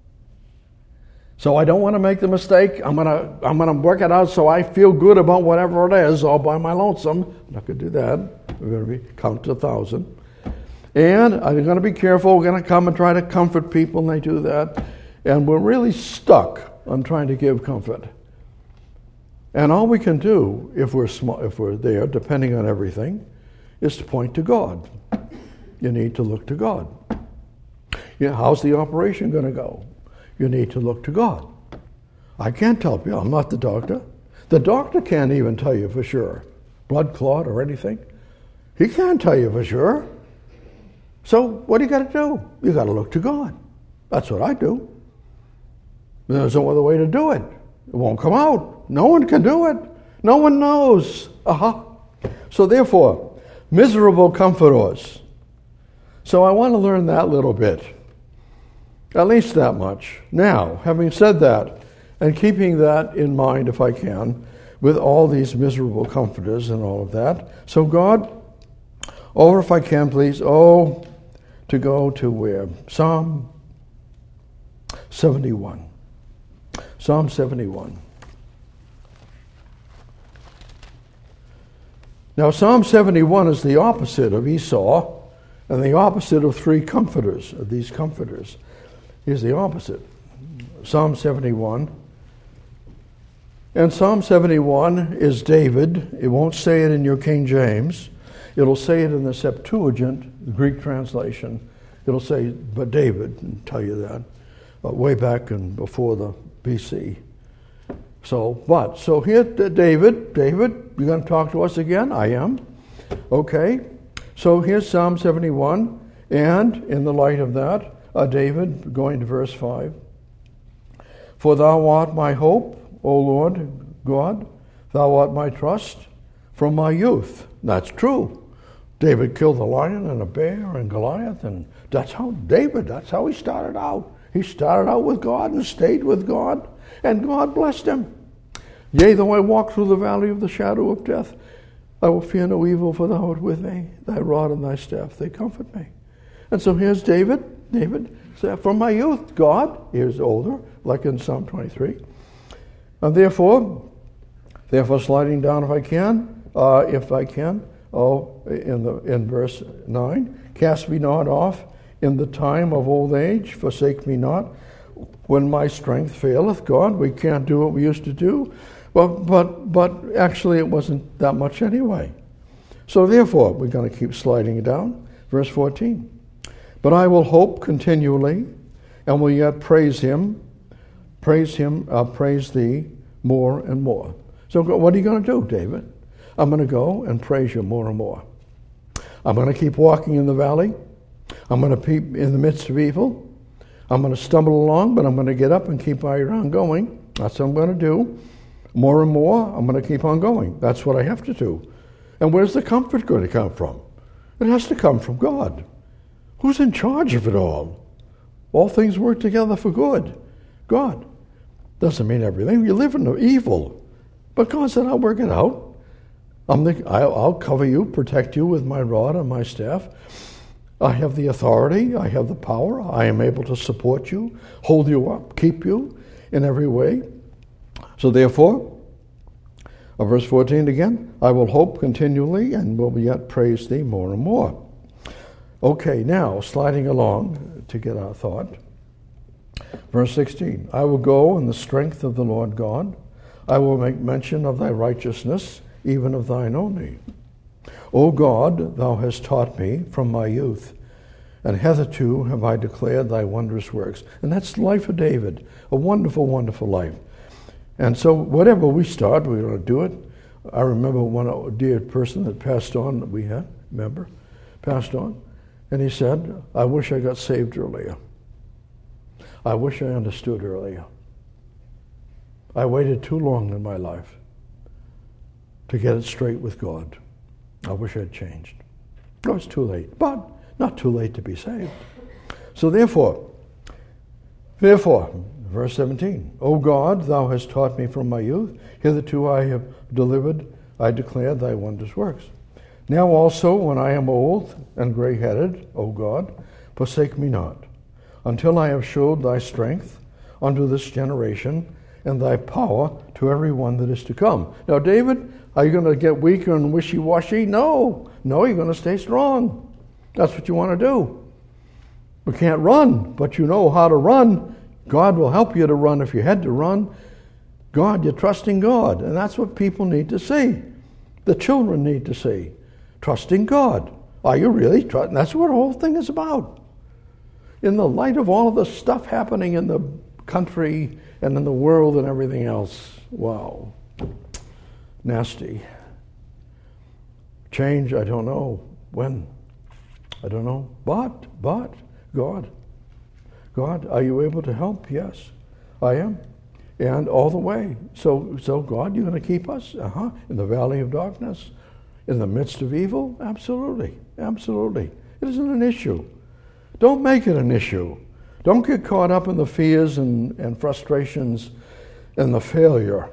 Speaker 1: So I don't want to make the mistake. I'm gonna work it out so I feel good about whatever it is all by my lonesome. I'm not going to do that. We're going to count to 1,000. And I'm going to be careful. We're going to come and try to comfort people, and they do that. And we're really stuck on trying to give comfort. And all we can do, if we're there, depending on everything, is to point to God. You need to look to God. How's the operation going to go? You need to look to God. I can't help you. I'm not the doctor. The doctor can't even tell you for sure. Blood clot or anything. He can't tell you for sure. So what do you got to do? You got to look to God. That's what I do. There's no other way to do it. It won't come out. No one can do it. No one knows. So therefore, miserable comforters. So I want to learn that little bit. At least that much. Now, having said that, and keeping that in mind if I can, with all these miserable comforters and all of that. So God, over if I can please, to go to where? Psalm 71. Psalm 71. Now, Psalm 71 is the opposite of Esau and the opposite of three comforters, of these comforters. Here's the opposite. Psalm 71. And Psalm 71 is David. It won't say it in your King James. It'll say it in the Septuagint, the Greek translation. It'll say, but David, and tell you that, way back and before the BC. So here, David, you're going to talk to us again? I am. Okay. So here's Psalm 71, and in the light of that, David, going to verse 5. For thou art my hope, O Lord God, thou art my trust from my youth. That's true. David killed a lion and a bear and Goliath, and that's how he started out. He started out with God and stayed with God, and God blessed him. Yea, though I walk through the valley of the shadow of death, I will fear no evil, for thou art with me. Thy rod and thy staff, they comfort me. And so here's David said, from my youth, God, here's older, like in Psalm 23. And therefore sliding down if I can, in verse 9, cast me not off in the time of old age, forsake me not when my strength faileth. God, we can't do what we used to do. But actually it wasn't that much anyway. So therefore, we're going to keep sliding it down. Verse 14. But I will hope continually, and will yet praise thee more and more. So what are you going to do, David? I'm going to go and praise you more and more. I'm going to keep walking in the valley. I'm going to be in the midst of evil. I'm going to stumble along, but I'm going to get up and keep right on going. That's what I'm going to do. More and more, I'm going to keep on going. That's what I have to do. And where's the comfort going to come from? It has to come from God. Who's in charge of it all? All things work together for good. God. Doesn't mean everything. You live in the evil. But God said, I'll work it out. I'll cover you, protect you with my rod and my staff. I have the authority. I have the power. I am able to support you, hold you up, keep you in every way. So therefore, verse 14 again, I will hope continually and will yet praise thee more and more. Okay, now, sliding along to get our thought. Verse 16, I will go in the strength of the Lord God. I will make mention of thy righteousness, even of thine only. O God, thou hast taught me from my youth, and hitherto have I declared thy wondrous works. And that's the life of David, a wonderful, wonderful life. And so whatever we start, we're going to do it. I remember one dear person that passed on that we had, passed on, and he said, I wish I got saved earlier. I wish I understood earlier. I waited too long in my life to get it straight with God. I wish I'd changed. No, it's too late, but not too late to be saved. So therefore, verse 17, O God, thou hast taught me from my youth. Hitherto I have I declared thy wondrous works. Now also, when I am old and gray-headed, O God, forsake me not, until I have showed thy strength unto this generation, and thy power to every one that is to come. Now, David, are you going to get weaker and wishy-washy? No, you're going to stay strong. That's what you want to do. We can't run, but you know how to run. God will help you to run if you had to run. God, you're trusting God, and that's what people need to see. The children need to see. Trusting God. Are you really trusting? That's what the whole thing is about. In the light of all of the stuff happening in the country and in the world and everything else, wow, nasty. Change, I don't know when. I don't know. But, God, are you able to help? Yes, I am. And all the way. So God, you're going to keep us? In the valley of darkness? In the midst of evil? Absolutely. It isn't an issue. Don't make it an issue. Don't get caught up in the fears and frustrations and the failure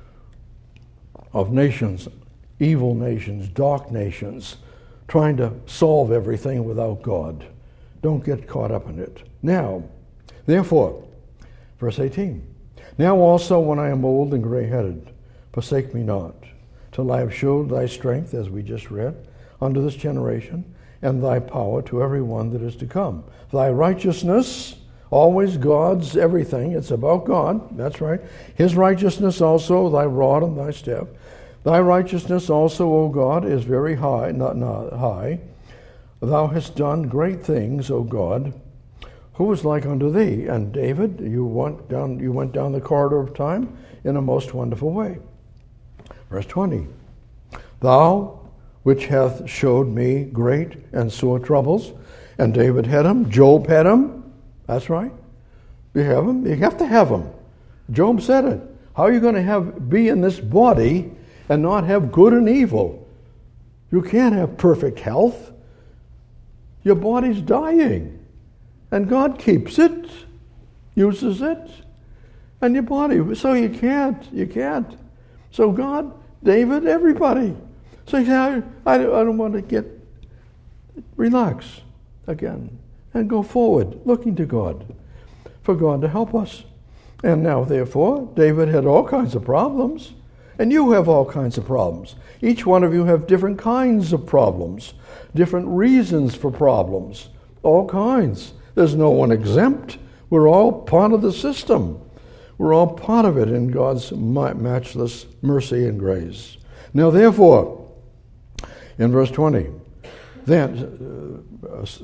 Speaker 1: of nations, evil nations, dark nations, trying to solve everything without God. Don't get caught up in it. Now, therefore, verse 18, now also when I am old and gray-headed, forsake me not, till I have showed thy strength, as we just read, unto this generation, and thy power to every one that is to come. Thy righteousness, always God's everything. It's about God. That's right. His righteousness also, thy rod and thy staff. Thy righteousness also, O God, is very high, not high. Thou hast done great things, O God. Who is like unto thee? And David, you went down the corridor of time in a most wonderful way. Verse 20. Thou which hath showed me great and sore troubles, and David had them, Job had them. That's right. You have them. You have to have them. Job said it. How are you going to be in this body and not have good and evil? You can't have perfect health. Your body's dying. And God keeps it, uses it, and your body. So you can't. So God, David, everybody. So you say, I don't want to relax again and go forward, looking to God, for God to help us. And now, therefore, David had all kinds of problems, and you have all kinds of problems. Each one of you have different kinds of problems, different reasons for problems, all kinds. There's no one exempt. We're all part of the system. We're all part of it in God's matchless mercy and grace. Now, therefore, in verse 20, then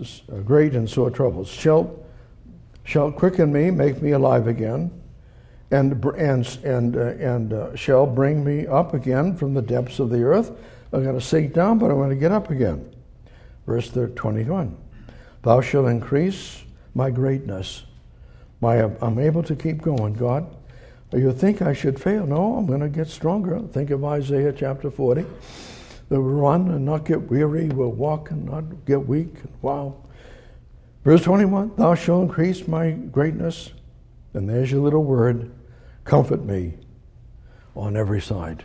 Speaker 1: great and sore troubles shall quicken me, make me alive again, and shall bring me up again from the depths of the earth. I'm going to sink down, but I'm going to get up again. Verse 21. Thou shalt increase my greatness. I'm able to keep going, God. You think I should fail? No, I'm going to get stronger. Think of Isaiah chapter 40. We'll run and not get weary. We'll walk and not get weak. Wow. Verse 21. Thou shalt increase my greatness. And there's your little word. Comfort me on every side.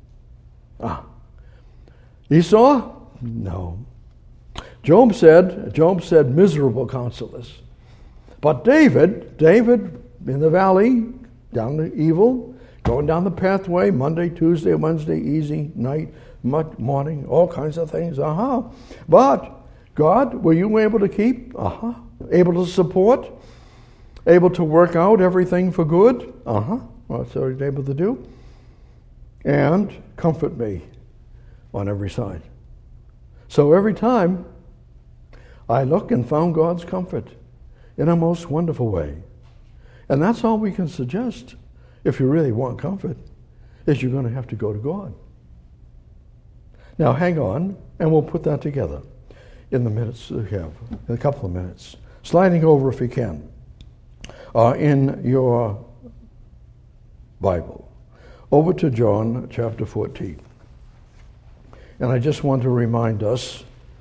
Speaker 1: Esau? No. Job said miserable counselors. But David in the valley, down the evil, going down the pathway, Monday, Tuesday, Wednesday, easy, night, morning, all kinds of things. But God, were you able to keep? Able to support? Able to work out everything for good? Well, that's what he's able to do. And comfort me on every side. So every time I look and found God's comfort in a most wonderful way. And that's all we can suggest if you really want comfort, is you're going to have to go to God. Now hang on, and we'll put that together in the minutes we have, in a couple of minutes. Sliding over if you can. In your Bible, over to John chapter 14. And I just want to remind us,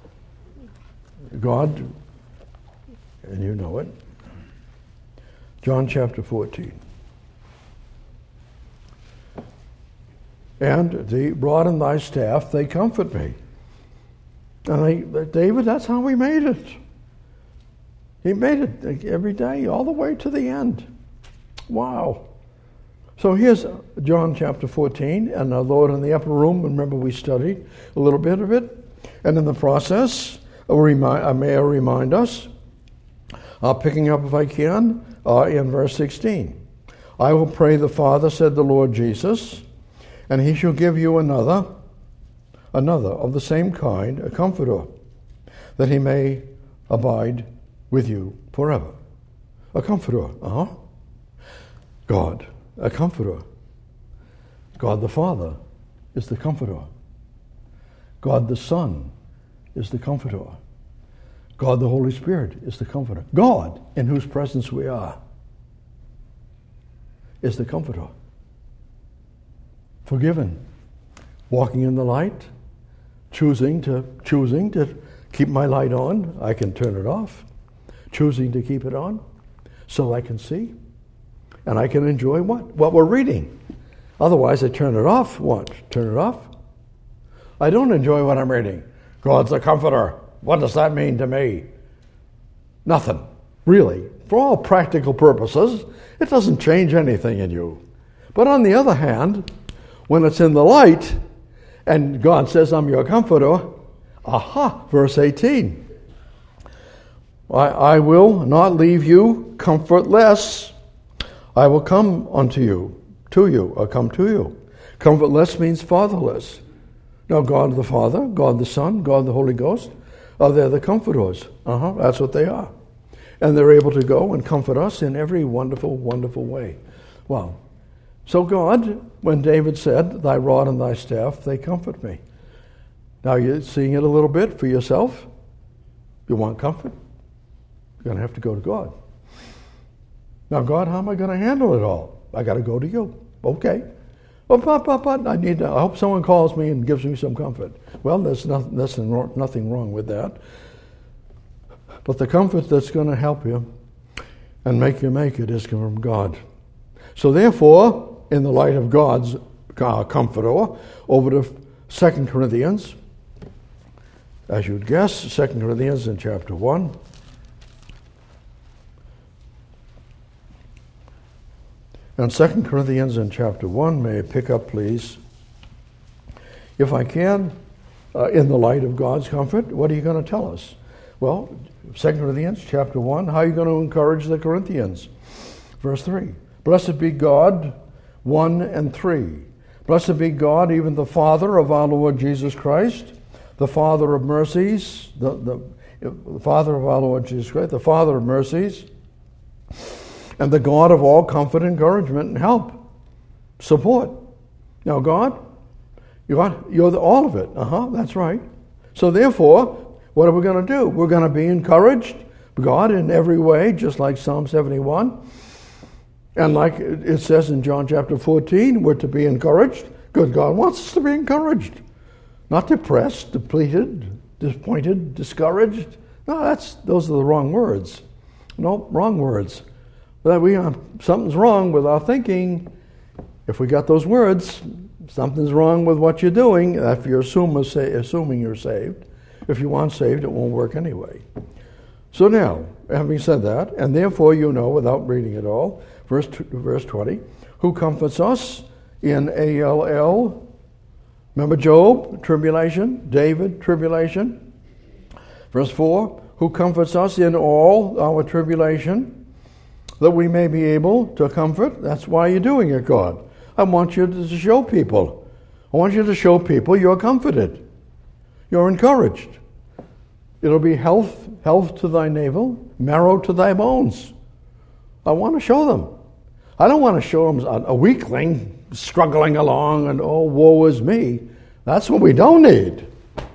Speaker 1: God, and you know it, John chapter 14. And the rod and thy staff, they comfort me. And David, that's how he made it. He made it every day, all the way to the end. Wow. So here's John chapter 14, and our Lord in the upper room. Remember, we studied a little bit of it. And in the process, may I remind us, picking up if I can, in verse 16. I will pray the Father, said the Lord Jesus, and he shall give you another of the same kind, a comforter, that he may abide with you forever. A comforter, God, a comforter. God the Father is the comforter. God the Son is the comforter. God the Holy Spirit is the comforter. God, in whose presence we are, is the comforter. Forgiven, walking in the light, choosing to keep my light on. I can turn it off. Choosing to keep it on so I can see and I can enjoy what we're reading. Otherwise I turn it off. Turn it off? I don't enjoy what I'm reading. God's a comforter. What does that mean to me? Nothing, really. For all practical purposes, it doesn't change anything in you. But on the other hand, when it's in the light and God says, I'm your comforter, verse 18. I will not leave you comfortless. I will come unto you, or come to you. Comfortless means fatherless. Now, God the Father, God the Son, God the Holy Ghost, they're the comforters. That's what they are. And they're able to go and comfort us in every wonderful, wonderful way. Wow. So God, when David said, thy rod and thy staff, they comfort me. Now you're seeing it a little bit for yourself. You want comfort? You're going to have to go to God. Now, God, how am I going to handle it all? I got to go to you. Okay. But I hope someone calls me and gives me some comfort. Well, there's nothing wrong with that. But the comfort that's going to help you and make you make it is from God. So therefore, in the light of God's comforter, over to 2 Corinthians, as you'd guess, 2 Corinthians in chapter 1. And 2 Corinthians in chapter 1, may I pick up, please, if I can, in the light of God's comfort, what are you going to tell us? Well, 2 Corinthians chapter 1, how are you going to encourage the Corinthians? Verse 3, blessed be God, 1 and 3. Blessed be God, even the Father of our Lord Jesus Christ, the Father of mercies, the Father of our Lord Jesus Christ, the Father of mercies, And the God of all comfort, encouragement, and help, support. Now, God, you're all of it. That's right. So therefore, what are we going to do? We're going to be encouraged, God, in every way, just like Psalm 71. And like it says in John chapter 14, we're to be encouraged. Good God wants us to be encouraged. Not depressed, depleted, disappointed, discouraged. No, those are the wrong words. No, wrong words. Something's wrong with our thinking. If we got those words, something's wrong with what you're doing. If you're assuming you're saved. If you aren't saved, it won't work anyway. So now, having said that, and therefore you know, without reading it all, verse 20, who comforts us in ALL. Remember Job, tribulation, David, tribulation. Verse 4, who comforts us in all our tribulation, that we may be able to comfort. That's why you're doing it, God. I want you to show people. I want you to show people you're comforted. You're encouraged. It'll be health to thy navel, marrow to thy bones. I want to show them. I don't want to show them a weakling struggling along and, oh, woe is me. That's what we don't need.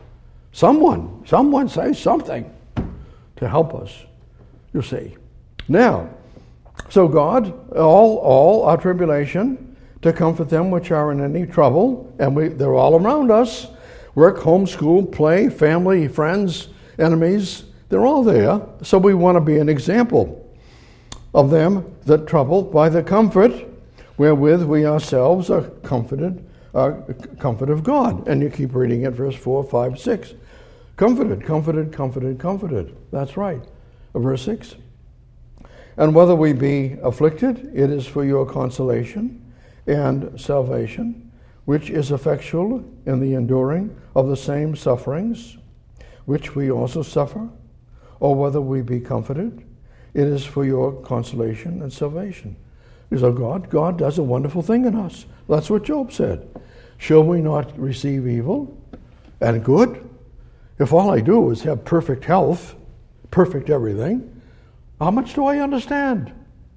Speaker 1: Someone say something to help us, you see. Now, so God, all our tribulation, to comfort them which are in any trouble, and they're all around us. Work, home, school, play, family, friends, enemies, they're all there. So we want to be an example of them that trouble by the comfort wherewith we ourselves are comforted, comfort of God. And you keep reading it, verse 4, 5, 6. Comforted, comforted, comforted, comforted. That's right. Verse 6. And whether we be afflicted, it is for your consolation and salvation, which is effectual in the enduring of the same sufferings, which we also suffer, or whether we be comforted, it is for your consolation and salvation. So God does a wonderful thing in us. That's what Job said. Shall we not receive evil and good? If all I do is have perfect health, perfect everything, how much do I understand?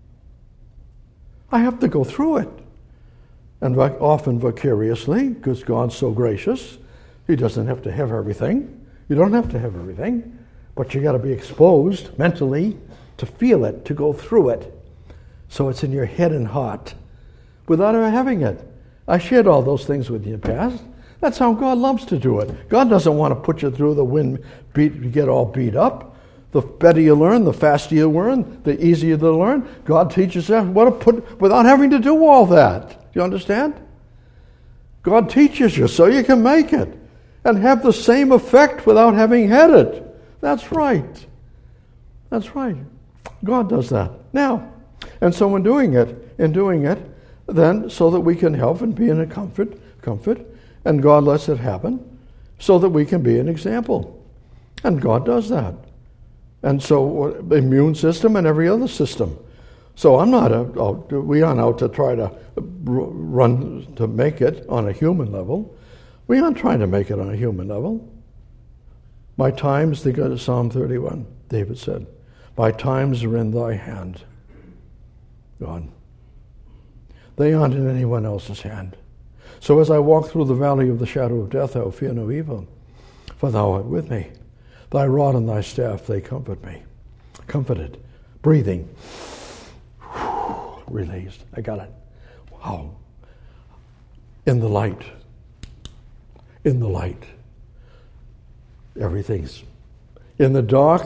Speaker 1: I have to go through it. And often vicariously, because God's so gracious, He doesn't have to have everything. You don't have to have everything, but you got to be exposed mentally to feel it, to go through it, so it's in your head and heart, without ever having it. I shared all those things with you in the past. That's how God loves to do it. God doesn't want to put you through the wind, you get all beat up. The better you learn, the faster you learn, the easier to learn. God teaches us what to put without having to do all that. Do you understand? God teaches you so you can make it and have the same effect without having had it. That's right. That's right. God does that. Now, and so in doing it, then so that we can help and be in a comfort, and God lets it happen so that we can be an example. And God does that. And so the immune system and every other system. So we aren't out to try to run to make it on a human level. We aren't trying to make it on a human level. My times, they go to Psalm 31, David said, my times are in thy hand, God. They aren't in anyone else's hand. So as I walk through the valley of the shadow of death, I will fear no evil, for thou art with me. Thy rod and thy staff, they comfort me. Comforted, breathing, released. I got it. Wow. In the light. Everything's in the dark.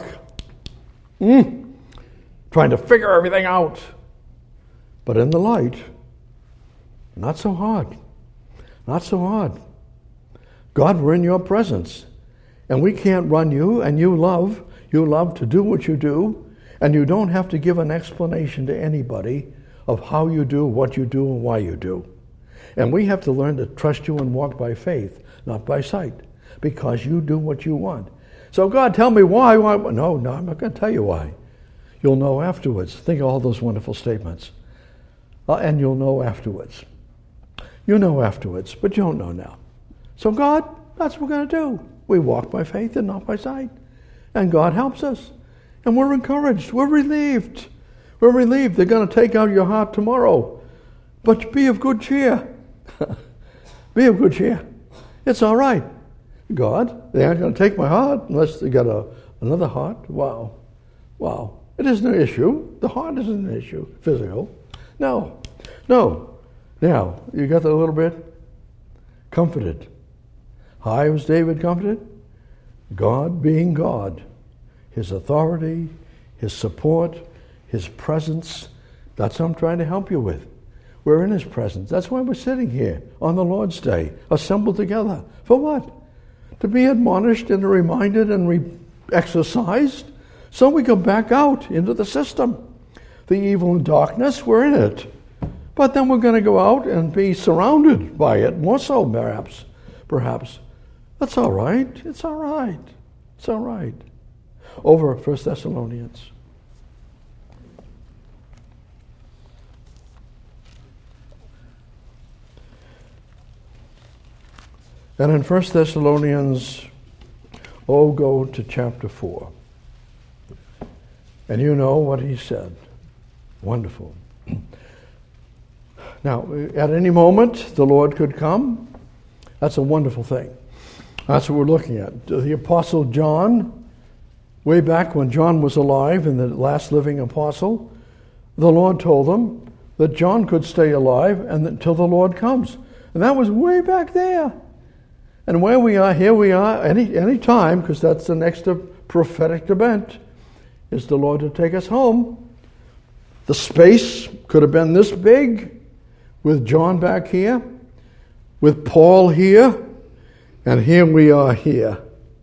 Speaker 1: Trying to figure everything out. But in the light, not so hard. Not so hard. God, we're in your presence. And we can't run you, and you love to do what you do, and you don't have to give an explanation to anybody of how you do, what you do, and why you do. And we have to learn to trust you and walk by faith, not by sight, because you do what you want. So God, tell me why. No, I'm not going to tell you why. You'll know afterwards. Think of all those wonderful statements. And you'll know afterwards. You know afterwards, but you don't know now. So God, that's what we're going to do. We walk by faith and not by sight. And God helps us. And we're encouraged. We're relieved. We're relieved. They're going to take out your heart tomorrow. But be of good cheer. Be of good cheer. It's all right. God, they aren't going to take my heart unless they got another heart. Wow. Wow. It isn't an issue. The heart isn't an issue. Physical. No. Now, you got that a little bit? Comforted. How was David comforted? God being God. His authority, his support, his presence. That's what I'm trying to help you with. We're in his presence. That's why we're sitting here on the Lord's Day, assembled together. For what? To be admonished and reminded and exercised so we go back out into the system. The evil and darkness, we're in it. But then we're going to go out and be surrounded by it, more so perhaps. That's all right. It's all right. It's all right. Over 1 Thessalonians. And in 1 Thessalonians, go to chapter 4. And you know what he said. Wonderful. Now, at any moment, the Lord could come. That's a wonderful thing. That's what we're looking at. The Apostle John, way back when John was alive and the last living apostle, the Lord told them that John could stay alive until the Lord comes. And that was way back there. And where we are, here we are, any time, because that's the next prophetic event, is the Lord to take us home. The space could have been this big, with John back here, with Paul here, and here we are here.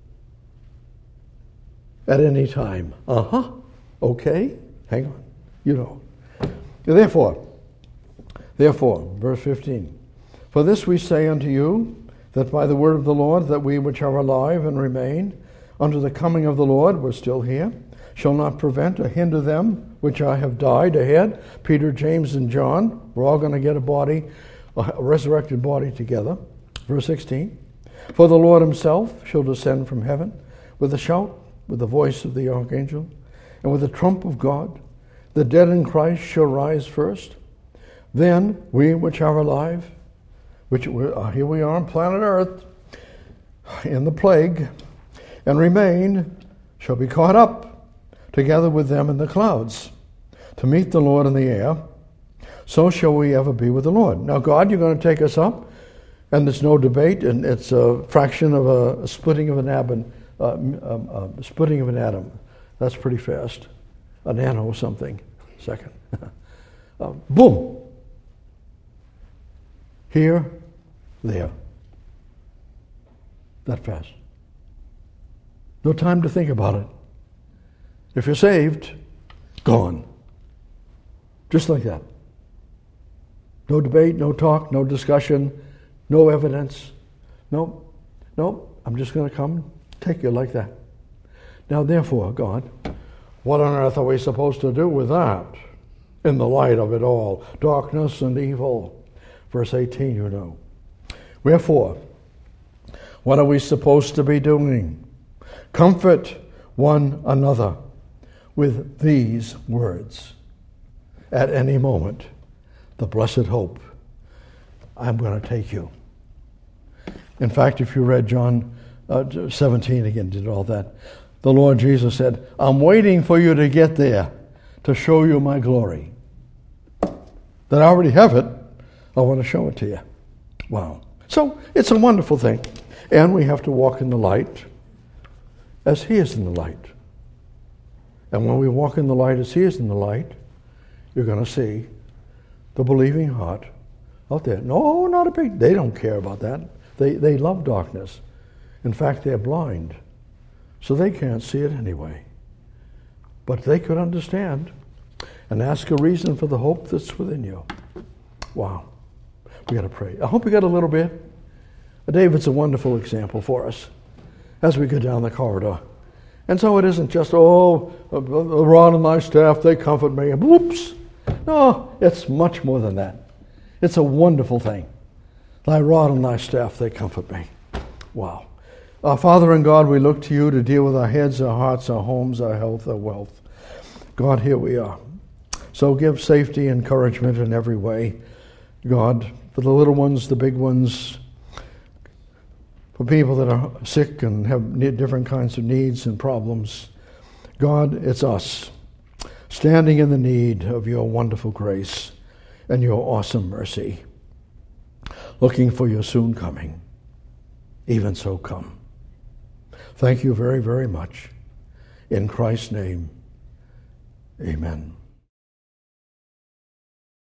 Speaker 1: At any time. Okay, hang on. You know. Therefore, verse 15. For this we say unto you, that by the word of the Lord, that we which are alive and remain unto the coming of the Lord, we're still here, shall not prevent or hinder them which I have died ahead. Peter, James, and John, we're all going to get a resurrected body together. Verse 16. For the Lord himself shall descend from heaven with a shout, with the voice of the archangel, and with the trump of God. The dead in Christ shall rise first. Then we which are alive, here we are on planet Earth, in the plague, and remain, shall be caught up together with them in the clouds, to meet the Lord in the air. So shall we ever be with the Lord. Now, God, you're going to take us up, and there's no debate, and it's a fraction of a splitting of an atom. Splitting of an atom. That's pretty fast. A nano something. Second. Boom. Here, there. That fast. No time to think about it. If you're saved, gone. Just like that. No debate, no talk, no discussion, no evidence. Nope. I'm just going to come take you like that. Now, therefore, God, what on earth are we supposed to do with that in the light of it all? Darkness and evil. Verse 18, you know. Wherefore, what are we supposed to be doing? Comfort one another with these words. At any moment, the blessed hope, I'm going to take you. In fact, if you read John 17 again, did all that, the Lord Jesus said, I'm waiting for you to get there to show you my glory. That I already have it, I want to show it to you. Wow. So it's a wonderful thing. And we have to walk in the light as he is in the light. And when we walk in the light as he is in the light, you're going to see the believing heart out there. No, not a big. They don't care about that. They love darkness. In fact, they're blind. So they can't see it anyway. But they could understand and ask a reason for the hope that's within you. Wow. We got to pray. I hope we got a little bit. David's a wonderful example for us as we go down the corridor. And so it isn't just, a rod and my staff, they comfort me, and whoops. No, it's much more than that. It's a wonderful thing. Thy rod and thy staff, they comfort me. Wow. Our Father and God, we look to you to deal with our heads, our hearts, our homes, our health, our wealth. God, here we are. So give safety, encouragement in every way, God, for the little ones, the big ones, for people that are sick and have different kinds of needs and problems. God, it's us, standing in the need of your wonderful grace and your awesome mercy, looking for your soon coming. Even so, come. Thank you very, very much. In Christ's name, amen.